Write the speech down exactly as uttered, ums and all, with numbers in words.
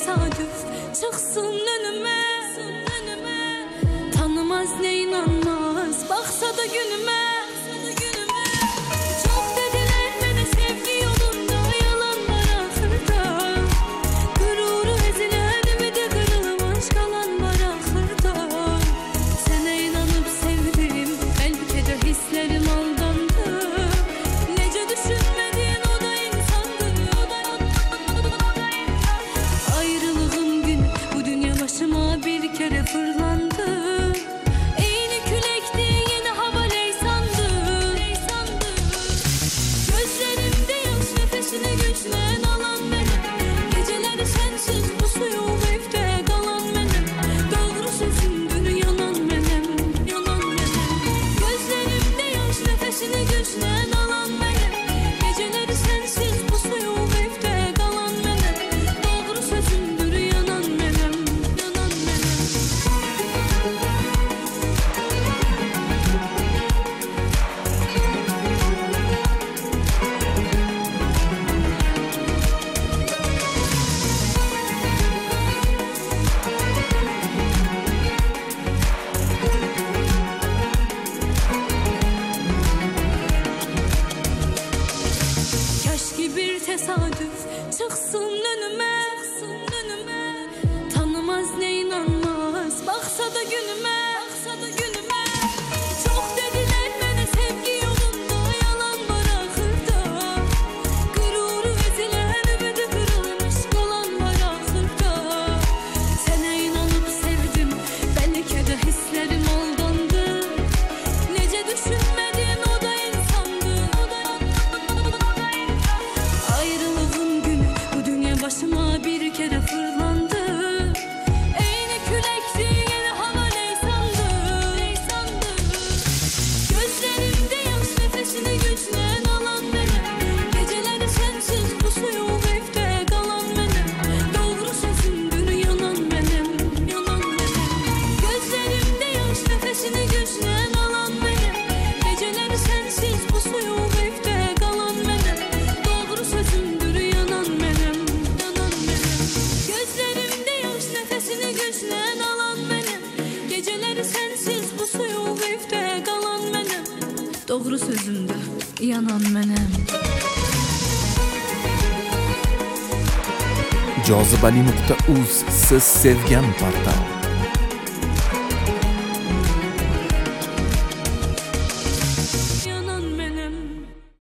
tesadüf çıksın önüme, tanımaz ne inanmaz baksa da günüme. Çok dediler bana sevgi yolunda, yalan var ahırda. Gururu ezilen ümidi kırılmış kalan var ahırda. Sana inanıp sevdim, belki de hislerim aldandı. Nece düşünmediğin o da insandı, o da, o da, o da insan. Ayrılığın günü bu dünya başıma bir kere fırlandı. Eğni külekti yeni hava leysandı. Gözlerimde yaş nefesini güçlen alan benim. Geceleri sensiz pusuyor evde kalan benim. Doğru sözümdür yanan benim, yanan benim. Gözlerimde yaş nefesini güçlen alan benim. Geceleri sensiz pusuyor evde kalan benim. Doğru sözümdür yanan benim, yanan benim. Keşke bir tesadüf çıksın önüme, tanımaz ne inanmaz baksa da günüme, baksa da günüme. Çok dediler bana sevgi yolunda, yalan var ahırda. Gururu ezilen ümidi kırılmış kalan var ahırda. Sana inanıp sevdim, belki de hislerim aldandı. Nece düşünmediğin o da insandı, o da, o da insan. Ayrılığın günü bu dünya başıma bir kere fırlandı. Eğni külekti yeni hava leysandı, leysandı. Gözlerimde yaş nefesini güçlen alan benim. Geceleri sensiz pusuyor evde kalan benim. Doğru sözümdür yanan benim, yanan benim. Gözlerimde yaş nefesini güçlen alan benim. Geceleri sensiz pusuyor evde kalan benim. Doğru sözümdür yanan benim, yanan benim. Gözlerimde yaş nefesini güçlen alan benim. Geceleri sensiz pusuyor evde kalan benim. Doğru sözümdür yanan benim. jozibali nuqta uz siz sevgan portal.